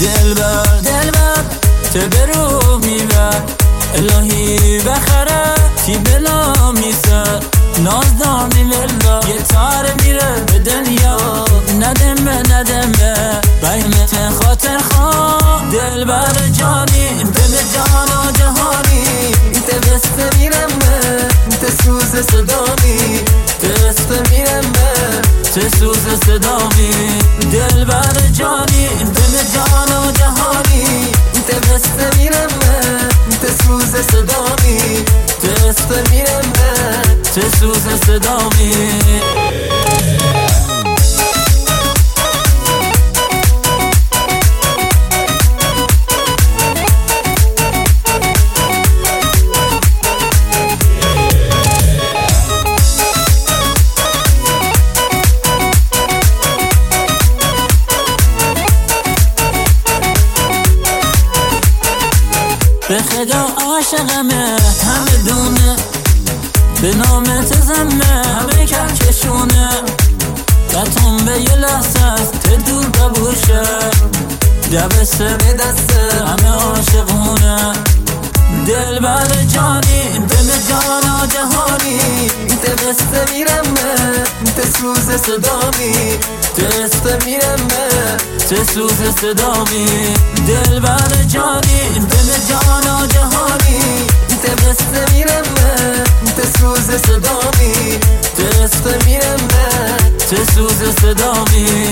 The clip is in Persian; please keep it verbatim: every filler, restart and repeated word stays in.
دلبر دلبر تو برو میبر الهی بخره تی بلا میسر نازدانی لله یه تار میره به دنیا ندمه ندمه قیمت خاطر خواه دلبر جانی دل جان و جهانی انت بست میرمه انت سوز صدامی بست میرمه چه سوز صدامی دلبر جانی دل جان و جهانی انت بست میرمه انت سوز صدامی بست میرمه چه سوز صدامی به خدا عاشقمه همه دونه به نامت زمه همه کشونه قطعم به یه لحظه است ته دور ببوشه دبسته به دسته همه عاشقونه دلبر جانی دل جان و جهانی انت بسته میرمه انت سوز صدامی دسته میرمه چه سوز صدامی دلبر جانی دل جان و جهانی انت بسته میرمه انت سوز صدامی دسته میرمه چه سوز صدامی